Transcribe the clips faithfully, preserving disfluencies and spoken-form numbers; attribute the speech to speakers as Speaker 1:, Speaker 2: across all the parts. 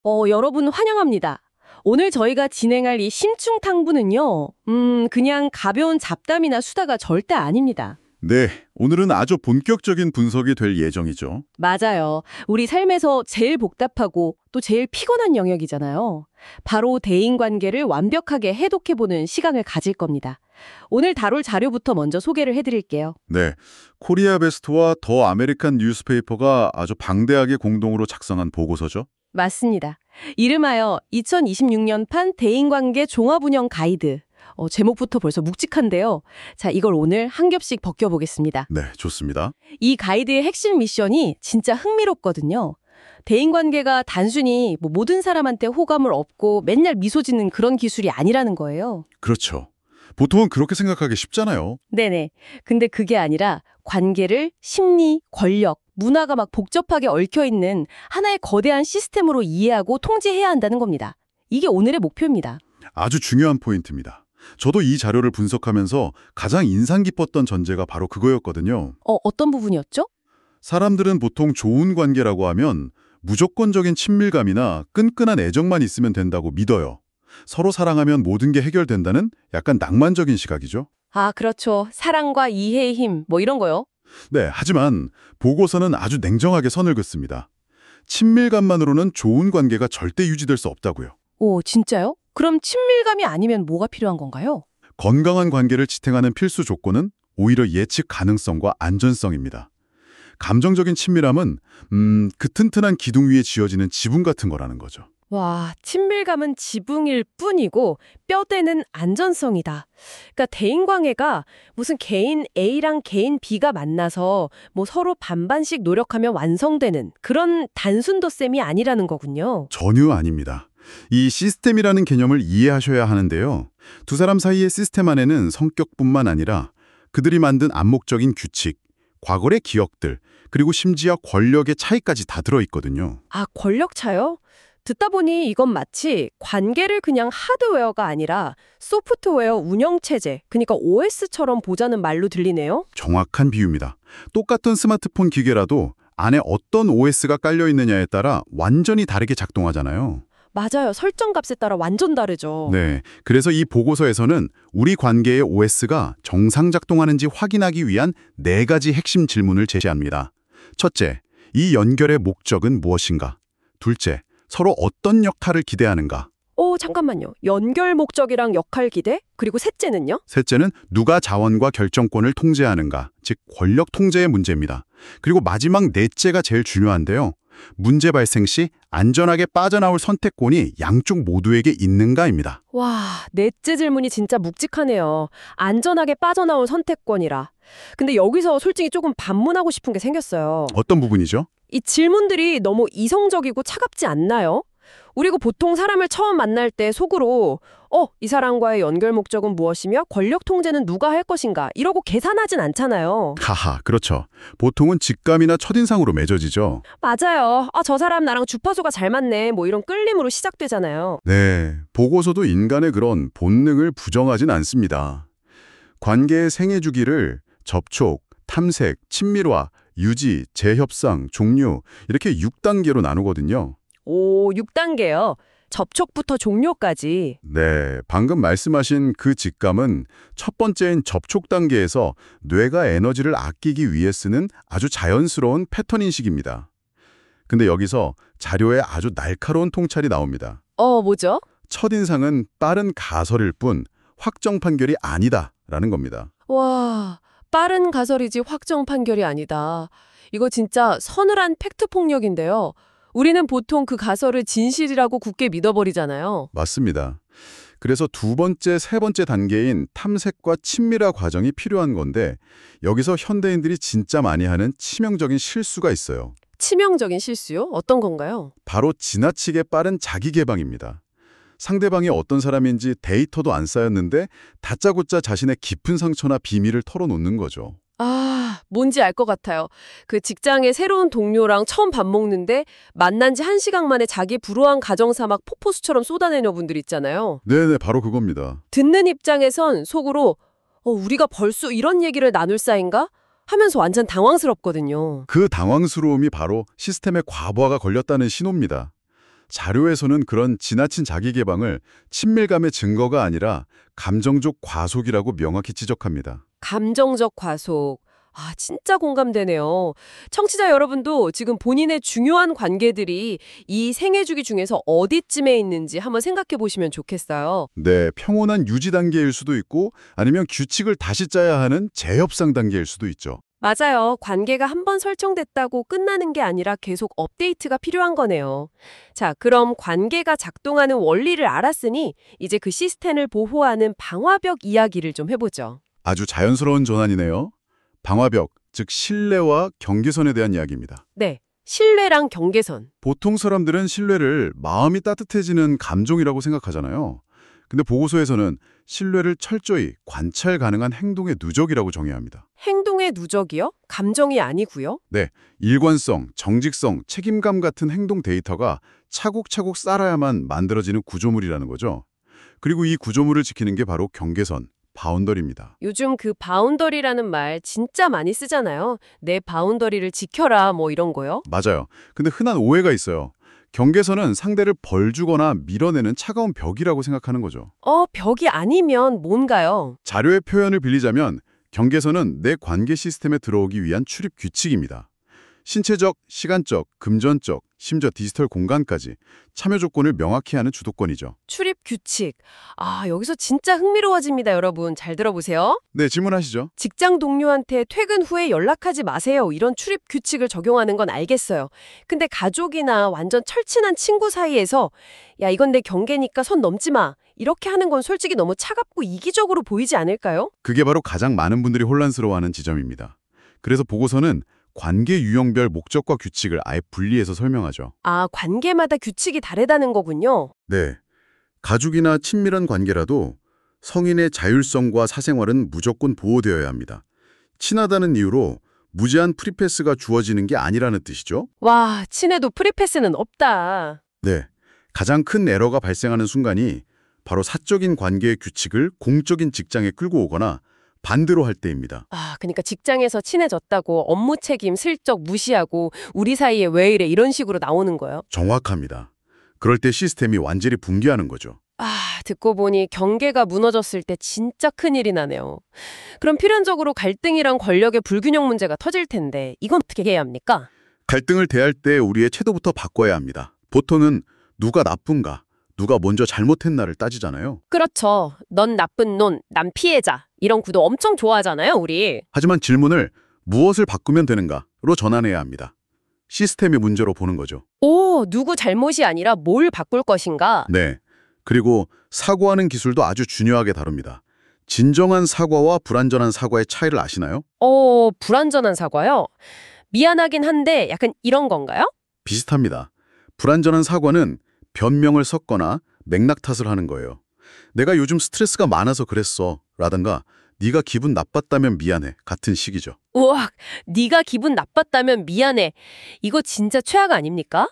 Speaker 1: 어, 여러분 환영합니다. 오늘 저희가 진행할 이 심층 탐구는요, 음, 그냥 가벼운 잡담이나 수다가 절대 아닙니다.
Speaker 2: 네, 오늘은 아주 본격적인 분석이 될 예정이죠.
Speaker 1: 맞아요. 우리 삶에서 제일 복잡하고 또 제일 피곤한 영역이잖아요. 바로 대인관계를 완벽하게 해독해보는 시간을 가질 겁니다. 오늘 다룰 자료부터 먼저 소개를 해드릴게요.
Speaker 2: 네, 코리아 베스트와 더 아메리칸 뉴스페이퍼가 아주 방대하게 공동으로 작성한 보고서죠.
Speaker 1: 맞습니다. 이름하여 이천이십육 년판 대인관계 종합운영 가이드. 어, 제목부터 벌써 묵직한데요. 자, 이걸 오늘 한 겹씩 벗겨보겠습니다.
Speaker 2: 네, 좋습니다.
Speaker 1: 이 가이드의 핵심 미션이 진짜 흥미롭거든요. 대인관계가 단순히 뭐 모든 사람한테 호감을 얻고 맨날 미소 짓는 그런 기술이 아니라는 거예요.
Speaker 2: 그렇죠. 보통은 그렇게 생각하기 쉽잖아요.
Speaker 1: 네네. 근데 그게 아니라 관계를 심리, 권력, 문화가 막 복잡하게 얽혀있는 하나의 거대한 시스템으로 이해하고 통제해야 한다는 겁니다. 이게 오늘의 목표입니다.
Speaker 2: 아주 중요한 포인트입니다. 저도 이 자료를 분석하면서 가장 인상 깊었던 전제가 바로 그거였거든요.
Speaker 1: 어, 어떤 부분이었죠?
Speaker 2: 사람들은 보통 좋은 관계라고 하면 무조건적인 친밀감이나 끈끈한 애정만 있으면 된다고 믿어요. 서로 사랑하면 모든 게 해결된다는 약간 낭만적인 시각이죠.
Speaker 1: 아, 그렇죠. 사랑과 이해의 힘, 뭐 이런 거요.
Speaker 2: 네, 하지만 보고서는 아주 냉정하게 선을 긋습니다. 친밀감만으로는 좋은 관계가 절대 유지될 수 없다고요.
Speaker 1: 오, 진짜요? 그럼 친밀감이 아니면 뭐가 필요한 건가요?
Speaker 2: 건강한 관계를 지탱하는 필수 조건은 오히려 예측 가능성과 안전성입니다. 감정적인 친밀함은 음, 그 튼튼한 기둥 위에 지어지는 지붕 같은 거라는 거죠.
Speaker 1: 와, 친밀감은 지붕일 뿐이고 뼈대는 안전성이다. 그러니까 대인관계가 무슨 개인 A랑 개인 B가 만나서 뭐 서로 반반씩 노력하면 완성되는 그런 단순 덧셈이 아니라는 거군요.
Speaker 2: 전혀 아닙니다. 이 시스템이라는 개념을 이해하셔야 하는데요. 두 사람 사이의 시스템 안에는 성격뿐만 아니라 그들이 만든 암묵적인 규칙, 과거의 기억들, 그리고 심지어 권력의 차이까지 다 들어있거든요.
Speaker 1: 아, 권력 차요? 듣다 보니 이건 마치 관계를 그냥 하드웨어가 아니라 소프트웨어 운영체제, 그러니까 오에스처럼 보자는 말로 들리네요.
Speaker 2: 정확한 비유입니다. 똑같은 스마트폰 기계라도 안에 어떤 오에스가 깔려 있느냐에 따라 완전히 다르게 작동하잖아요.
Speaker 1: 맞아요. 설정 값에 따라 완전 다르죠.
Speaker 2: 네, 그래서 이 보고서에서는 우리 관계의 오에스가 정상 작동하는지 확인하기 위한 네 가지 핵심 질문을 제시합니다. 첫째, 이 연결의 목적은 무엇인가? 둘째, 서로 어떤 역할을 기대하는가?
Speaker 1: 오, 잠깐만요. 연결 목적이랑 역할 기대? 그리고 셋째는요?
Speaker 2: 셋째는 누가 자원과 결정권을 통제하는가, 즉 권력 통제의 문제입니다. 그리고 마지막 넷째가 제일 중요한데요. 문제 발생 시 안전하게 빠져나올 선택권이 양쪽 모두에게 있는가입니다.
Speaker 1: 와, 넷째 질문이 진짜 묵직하네요. 안전하게 빠져나올 선택권이라. 근데 여기서 솔직히 조금 반문하고 싶은 게 생겼어요.
Speaker 2: 어떤 부분이죠?
Speaker 1: 이 질문들이 너무 이성적이고 차갑지 않나요? 우리가 보통 사람을 처음 만날 때 속으로 어, 이 사람과의 연결 목적은 무엇이며 권력 통제는 누가 할 것인가 이러고 계산하진 않잖아요.
Speaker 2: 하하, 그렇죠. 보통은 직감이나 첫인상으로 맺어지죠.
Speaker 1: 맞아요. 아, 저 사람 나랑 주파수가 잘 맞네. 뭐 이런 끌림으로 시작되잖아요.
Speaker 2: 네, 보고서도 인간의 그런 본능을 부정하진 않습니다. 관계의 생애 주기를 접촉, 탐색, 친밀화, 유지, 재협상, 종료 이렇게 육 단계로 나누거든요.
Speaker 1: 오, 육 단계요. 접촉부터 종료까지.
Speaker 2: 네, 방금 말씀하신 그 직감은 첫 번째인 접촉 단계에서 뇌가 에너지를 아끼기 위해 쓰는 아주 자연스러운 패턴 인식입니다. 근데 여기서 자료에 아주 날카로운 통찰이 나옵니다.
Speaker 1: 어, 뭐죠?
Speaker 2: 첫인상은 빠른 가설일 뿐 확정 판결이 아니다라는 겁니다.
Speaker 1: 와, 빠른 가설이지 확정 판결이 아니다. 이거 진짜 서늘한 팩트 폭력인데요. 우리는 보통 그 가설을 진실이라고 굳게 믿어버리잖아요.
Speaker 2: 맞습니다. 그래서 두 번째, 세 번째 단계인 탐색과 친밀화 과정이 필요한 건데 여기서 현대인들이 진짜 많이 하는 치명적인 실수가 있어요.
Speaker 1: 치명적인 실수요? 어떤 건가요?
Speaker 2: 바로 지나치게 빠른 자기 개방입니다. 상대방이 어떤 사람인지 데이터도 안 쌓였는데 다짜고짜 자신의 깊은 상처나 비밀을 털어놓는 거죠.
Speaker 1: 아, 뭔지 알 것 같아요. 그 직장의 새로운 동료랑 처음 밥 먹는데 만난 지 한 시간 만에 자기 불우한 가정사 막 폭포수처럼 쏟아내는 분들 있잖아요.
Speaker 2: 네네, 바로 그겁니다.
Speaker 1: 듣는 입장에선 속으로 어, 우리가 벌써 이런 얘기를 나눌 사이인가? 하면서 완전 당황스럽거든요.
Speaker 2: 그 당황스러움이 바로 시스템의 과부하가 걸렸다는 신호입니다. 자료에서는 그런 지나친 자기 개방을 친밀감의 증거가 아니라 감정적 과속이라고 명확히 지적합니다.
Speaker 1: 감정적 과속. 아, 진짜 공감되네요. 청취자 여러분도 지금 본인의 중요한 관계들이 이 생애 주기 중에서 어디쯤에 있는지 한번 생각해 보시면 좋겠어요.
Speaker 2: 네, 평온한 유지 단계일 수도 있고 아니면 규칙을 다시 짜야 하는 재협상 단계일 수도 있죠.
Speaker 1: 맞아요. 관계가 한 번 설정됐다고 끝나는 게 아니라 계속 업데이트가 필요한 거네요. 자, 그럼 관계가 작동하는 원리를 알았으니 이제 그 시스템을 보호하는 방화벽 이야기를 좀 해보죠.
Speaker 2: 아주 자연스러운 전환이네요. 방화벽, 즉 신뢰와 경계선에 대한 이야기입니다.
Speaker 1: 네, 신뢰랑 경계선.
Speaker 2: 보통 사람들은 신뢰를 마음이 따뜻해지는 감정이라고 생각하잖아요. 근데 보고서에서는 신뢰를 철저히 관찰 가능한 행동의 누적이라고 정의합니다.
Speaker 1: 행동의 누적이요? 감정이 아니고요?
Speaker 2: 네, 일관성, 정직성, 책임감 같은 행동 데이터가 차곡차곡 쌓아야만 만들어지는 구조물이라는 거죠. 그리고 이 구조물을 지키는 게 바로 경계선, 바운더리입니다.
Speaker 1: 요즘 그 바운더리라는 말 진짜 많이 쓰잖아요. 내 바운더리를 지켜라 뭐 이런 거요.
Speaker 2: 맞아요. 근데 흔한 오해가 있어요. 경계선은 상대를 벌주거나 밀어내는 차가운 벽이라고 생각하는 거죠.
Speaker 1: 어, 벽이 아니면 뭔가요?
Speaker 2: 자료의 표현을 빌리자면 경계선은 내 관계 시스템에 들어오기 위한 출입 규칙입니다. 신체적, 시간적, 금전적, 심지어 디지털 공간까지 참여 조건을 명확히 하는 주도권이죠.
Speaker 1: 출입 규칙. 아, 여기서 진짜 흥미로워집니다, 여러분. 잘 들어보세요.
Speaker 2: 네, 질문하시죠.
Speaker 1: 직장 동료한테 퇴근 후에 연락하지 마세요. 이런 출입 규칙을 적용하는 건 알겠어요. 근데 가족이나 완전 철친한 친구 사이에서 야, 이건 내 경계니까 선 넘지 마. 이렇게 하는 건 솔직히 너무 차갑고 이기적으로 보이지 않을까요?
Speaker 2: 그게 바로 가장 많은 분들이 혼란스러워하는 지점입니다. 그래서 보고서는 관계 유형별 목적과 규칙을 아예 분리해서 설명하죠.
Speaker 1: 아, 관계마다 규칙이 다르다는 거군요.
Speaker 2: 네. 가족이나 친밀한 관계라도 성인의 자율성과 사생활은 무조건 보호되어야 합니다. 친하다는 이유로 무제한 프리패스가 주어지는 게 아니라는 뜻이죠.
Speaker 1: 와, 친해도 프리패스는 없다.
Speaker 2: 네. 가장 큰 에러가 발생하는 순간이 바로 사적인 관계의 규칙을 공적인 직장에 끌고 오거나 반대로 할 때입니다.
Speaker 1: 아, 그러니까 직장에서 친해졌다고 업무 책임 슬쩍 무시하고 우리 사이에 왜 이래 이런 식으로 나오는 거예요.
Speaker 2: 정확합니다. 그럴 때 시스템이 완전히 붕괴하는 거죠.
Speaker 1: 아, 듣고 보니 경계가 무너졌을 때 진짜 큰일이 나네요. 그럼 필연적으로 갈등이랑 권력의 불균형 문제가 터질 텐데 이건 어떻게 해야 합니까?
Speaker 2: 갈등을 대할 때 우리의 태도부터 바꿔야 합니다. 보통은 누가 나쁜가, 누가 먼저 잘못했나를 따지잖아요.
Speaker 1: 그렇죠. 넌 나쁜 놈, 난 피해자. 이런 구도 엄청 좋아하잖아요, 우리.
Speaker 2: 하지만 질문을 무엇을 바꾸면 되는가로 전환해야 합니다. 시스템의 문제로 보는 거죠.
Speaker 1: 오, 누구 잘못이 아니라 뭘 바꿀 것인가?
Speaker 2: 네. 그리고 사과하는 기술도 아주 중요하게 다룹니다. 진정한 사과와 불완전한 사과의 차이를 아시나요?
Speaker 1: 어, 불완전한 사과요? 미안하긴 한데 약간 이런 건가요?
Speaker 2: 비슷합니다. 불완전한 사과는 변명을 섞거나 맥락 탓을 하는 거예요. 내가 요즘 스트레스가 많아서 그랬어 라든가 네가 기분 나빴다면 미안해 같은 식이죠.
Speaker 1: 우와, 네가 기분 나빴다면 미안해. 이거 진짜 최악 아닙니까?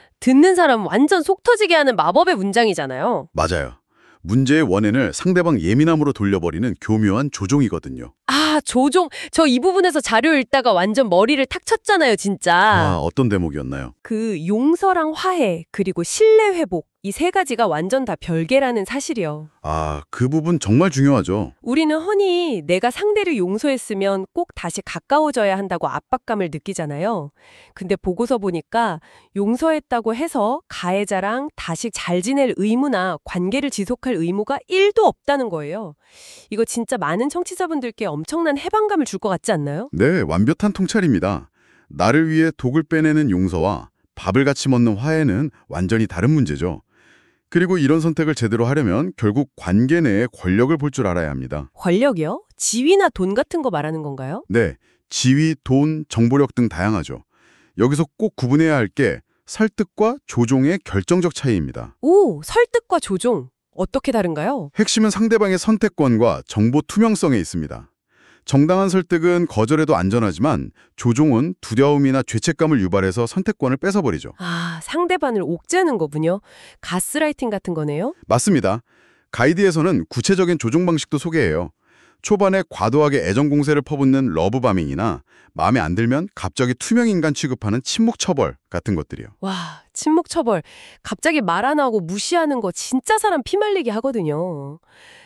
Speaker 1: 듣는 사람 완전 속 터지게 하는 마법의 문장이잖아요.
Speaker 2: 맞아요. 문제의 원인을 상대방 예민함으로 돌려버리는 교묘한 조종이거든요.
Speaker 1: 아, 조종. 저 이 부분에서 자료 읽다가 완전 머리를 탁 쳤잖아요, 진짜.
Speaker 2: 아, 어떤 대목이었나요?
Speaker 1: 그 용서랑 화해, 그리고 신뢰 회복. 이 세 가지가 완전 다 별개라는 사실이요.
Speaker 2: 아, 그 부분 정말 중요하죠.
Speaker 1: 우리는 흔히 내가 상대를 용서했으면 꼭 다시 가까워져야 한다고 압박감을 느끼잖아요. 근데 보고서 보니까 용서했다고 해서 가해자랑 다시 잘 지낼 의무나 관계를 지속할 의무가 일도 없다는 거예요. 이거 진짜 많은 청취자분들께 엄청난 해방감을 줄 것 같지 않나요?
Speaker 2: 네, 완벽한 통찰입니다. 나를 위해 독을 빼내는 용서와 밥을 같이 먹는 화해는 완전히 다른 문제죠. 그리고 이런 선택을 제대로 하려면 결국 관계 내에 권력을 볼 줄 알아야 합니다.
Speaker 1: 권력이요? 지위나 돈 같은 거 말하는 건가요?
Speaker 2: 네, 지위, 돈, 정보력 등 다양하죠. 여기서 꼭 구분해야 할 게 설득과 조종의 결정적 차이입니다.
Speaker 1: 오, 설득과 조종. 어떻게 다른가요?
Speaker 2: 핵심은 상대방의 선택권과 정보 투명성에 있습니다. 정당한 설득은 거절해도 안전하지만 조종은 두려움이나 죄책감을 유발해서 선택권을 뺏어버리죠.
Speaker 1: 아, 상대방을 옥죄는 거군요. 가스라이팅 같은 거네요?
Speaker 2: 맞습니다. 가이드에서는 구체적인 조종 방식도 소개해요. 초반에 과도하게 애정 공세를 퍼붓는 러브바밍이나 마음에 안 들면 갑자기 투명 인간 취급하는 침묵 처벌 같은 것들이요.
Speaker 1: 와, 침묵 처벌. 갑자기 말 안 하고 무시하는 거 진짜 사람 피말리게 하거든요.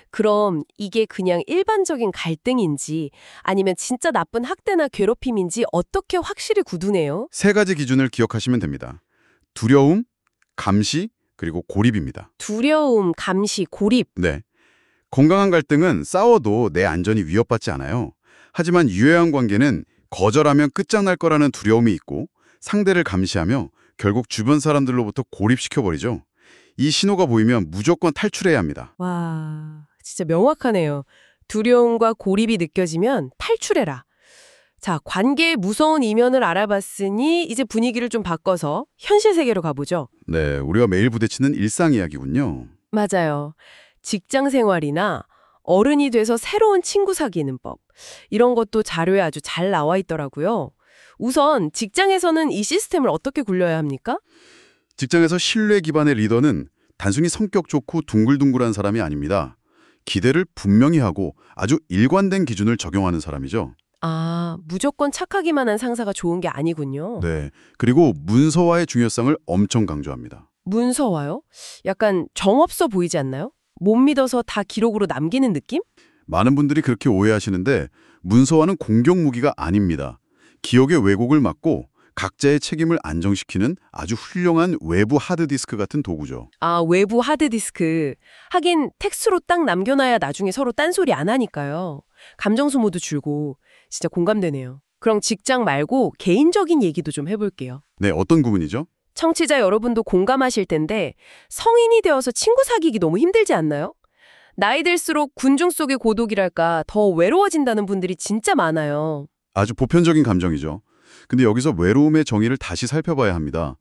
Speaker 1: 그럼 이게 그냥 일반적인 갈등인지 아니면 진짜 나쁜 학대나 괴롭힘인지 어떻게 확실히 구분해요?
Speaker 2: 세 가지 기준을 기억하시면 됩니다. 두려움, 감시, 그리고 고립입니다.
Speaker 1: 두려움, 감시, 고립.
Speaker 2: 네. 건강한 갈등은 싸워도 내 안전이 위협받지 않아요. 하지만 유해한 관계는 거절하면 끝장날 거라는 두려움이 있고 상대를 감시하며 결국 주변 사람들로부터 고립시켜버리죠. 이 신호가 보이면 무조건 탈출해야 합니다.
Speaker 1: 와, 진짜 명확하네요. 두려움과 고립이 느껴지면 탈출해라. 자, 관계의 무서운 이면을 알아봤으니 이제 분위기를 좀 바꿔서 현실 세계로 가보죠.
Speaker 2: 네, 우리가 매일 부딪히는 일상 이야기군요.
Speaker 1: 맞아요. 직장 생활이나 어른이 돼서 새로운 친구 사귀는 법. 이런 것도 자료에 아주 잘 나와 있더라고요. 우선 직장에서는 이 시스템을 어떻게 굴려야 합니까?
Speaker 2: 직장에서 신뢰 기반의 리더는 단순히 성격 좋고 둥글둥글한 사람이 아닙니다. 기대를 분명히 하고 아주 일관된 기준을 적용하는 사람이죠.
Speaker 1: 아, 무조건 착하기만 한 상사가 좋은 게 아니군요.
Speaker 2: 네, 그리고 문서화의 중요성을 엄청 강조합니다.
Speaker 1: 문서화요? 약간 정없어 보이지 않나요? 못 믿어서 다 기록으로 남기는 느낌?
Speaker 2: 많은 분들이 그렇게 오해하시는데 문서화는 공격 무기가 아닙니다. 기억의 왜곡을 막고 각자의 책임을 안정시키는 아주 훌륭한 외부 하드디스크 같은 도구죠.
Speaker 1: 아, 외부 하드디스크. 하긴 텍스트로 딱 남겨놔야 나중에 서로 딴소리 안 하니까요. 감정 소모도 줄고. 진짜 공감되네요. 그럼 직장 말고 개인적인 얘기도 좀 해볼게요.
Speaker 2: 네, 어떤 부분이죠?
Speaker 1: 청취자 여러분도 공감하실 텐데 성인이 되어서 친구 사귀기 너무 힘들지 않나요? 나이 들수록 군중 속의 고독이랄까 더 외로워진다는 분들이 진짜 많아요.
Speaker 2: 아주 보편적인 감정이죠. 근데 여기서 외로움의 정의를 다시 살펴봐야 합니다.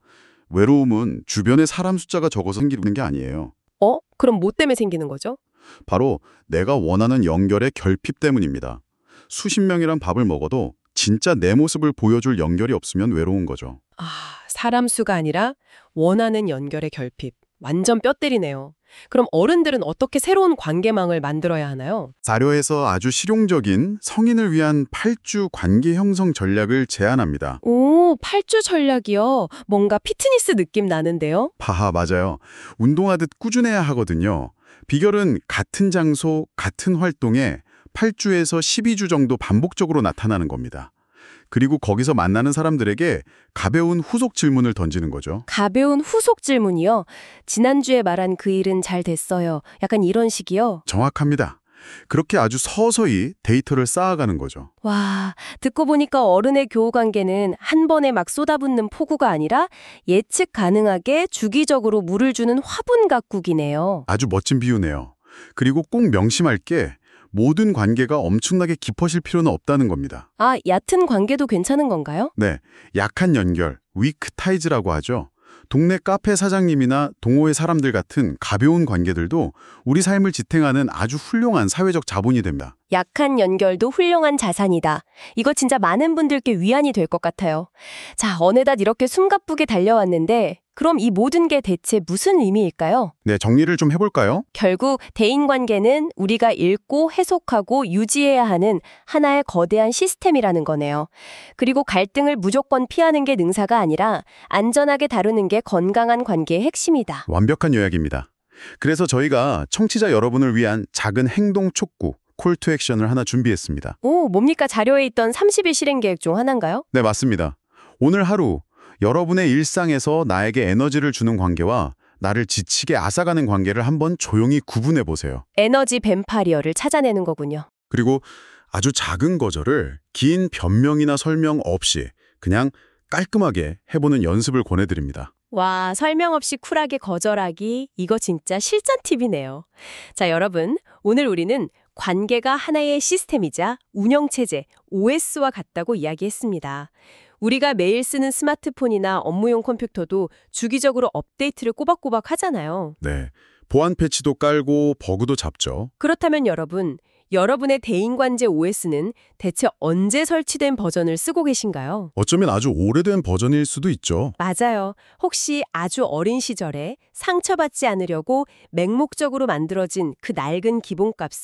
Speaker 2: 외로움은 주변에 사람 숫자가 적어서 생기는 게 아니에요.
Speaker 1: 어? 그럼 뭐 때문에 생기는 거죠?
Speaker 2: 바로 내가 원하는 연결의 결핍 때문입니다. 수십 명이랑 밥을 먹어도 진짜 내 모습을 보여줄 연결이 없으면 외로운 거죠.
Speaker 1: 아, 사람 수가 아니라 원하는 연결의 결핍. 완전 뼈 때리네요. 그럼 어른들은 어떻게 새로운 관계망을 만들어야 하나요?
Speaker 2: 자료에서 아주 실용적인 성인을 위한 팔 주 관계 형성 전략을 제안합니다.
Speaker 1: 오, 팔 주 전략이요. 뭔가 피트니스 느낌 나는데요?
Speaker 2: 하하, 맞아요. 운동하듯 꾸준해야 하거든요. 비결은 같은 장소, 같은 활동에 팔 주에서 십이 주 정도 반복적으로 나타나는 겁니다. 그리고 거기서 만나는 사람들에게 가벼운 후속 질문을 던지는 거죠.
Speaker 1: 가벼운 후속 질문이요. 지난주에 말한 그 일은 잘 됐어요. 약간 이런 식이요.
Speaker 2: 정확합니다. 그렇게 아주 서서히 데이터를 쌓아가는 거죠.
Speaker 1: 와, 듣고 보니까 어른의 교우 관계는 한 번에 막 쏟아붓는 폭우가 아니라 예측 가능하게 주기적으로 물을 주는 화분 가꾸기네요.
Speaker 2: 아주 멋진 비유네요. 그리고 꼭 명심할 게 모든 관계가 엄청나게 깊어질 필요는 없다는 겁니다.
Speaker 1: 아, 얕은 관계도 괜찮은 건가요?
Speaker 2: 네, 약한 연결, 위크 타이즈라고 하죠. 동네 카페 사장님이나 동호회 사람들 같은 가벼운 관계들도 우리 삶을 지탱하는 아주 훌륭한 사회적 자본이 됩니다.
Speaker 1: 약한 연결도 훌륭한 자산이다. 이거 진짜 많은 분들께 위안이 될 것 같아요. 자, 어느덧 이렇게 숨가쁘게 달려왔는데 그럼 이 모든 게 대체 무슨 의미일까요?
Speaker 2: 네, 정리를 좀 해볼까요?
Speaker 1: 결국 대인관계는 우리가 읽고 해석하고 유지해야 하는 하나의 거대한 시스템이라는 거네요. 그리고 갈등을 무조건 피하는 게 능사가 아니라 안전하게 다루는 게 건강한 관계의 핵심이다.
Speaker 2: 완벽한 요약입니다. 그래서 저희가 청취자 여러분을 위한 작은 행동 촉구, 콜 투 액션을 하나 준비했습니다.
Speaker 1: 오, 뭡니까? 자료에 있던 삼십 일 실행 계획 중 하나인가요?
Speaker 2: 네, 맞습니다. 오늘 하루 여러분의 일상에서 나에게 에너지를 주는 관계와 나를 지치게 앗아가는 관계를 한번 조용히 구분해 보세요.
Speaker 1: 에너지 뱀파리어를 찾아내는 거군요.
Speaker 2: 그리고 아주 작은 거절을 긴 변명이나 설명 없이 그냥 깔끔하게 해보는 연습을 권해드립니다.
Speaker 1: 와, 설명 없이 쿨하게 거절하기, 이거 진짜 실전 팁이네요. 자, 여러분, 오늘 우리는 관계가 하나의 시스템이자 운영체제, 오에스와 같다고 이야기했습니다. 우리가 매일 쓰는 스마트폰이나 업무용 컴퓨터도 주기적으로 업데이트를 꼬박꼬박 하잖아요.
Speaker 2: 네, 보안 패치도 깔고 버그도 잡죠.
Speaker 1: 그렇다면 여러분, 여러분의 대인관계 오에스는 대체 언제 설치된 버전을 쓰고 계신가요?
Speaker 2: 어쩌면 아주 오래된 버전일 수도 있죠.
Speaker 1: 맞아요. 혹시 아주 어린 시절에 상처받지 않으려고 맹목적으로 만들어진 그 낡은 기본값을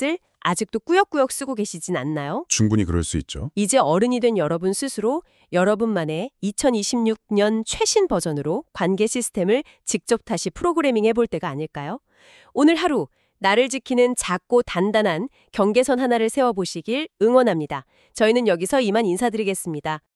Speaker 1: 아직도 꾸역꾸역 쓰고 계시진 않나요?
Speaker 2: 충분히 그럴 수 있죠.
Speaker 1: 이제 어른이 된 여러분 스스로 여러분만의 이천이십육 년 최신 버전으로 관계 시스템을 직접 다시 프로그래밍 해볼 때가 아닐까요? 오늘 하루 나를 지키는 작고 단단한 경계선 하나를 세워보시길 응원합니다. 저희는 여기서 이만 인사드리겠습니다.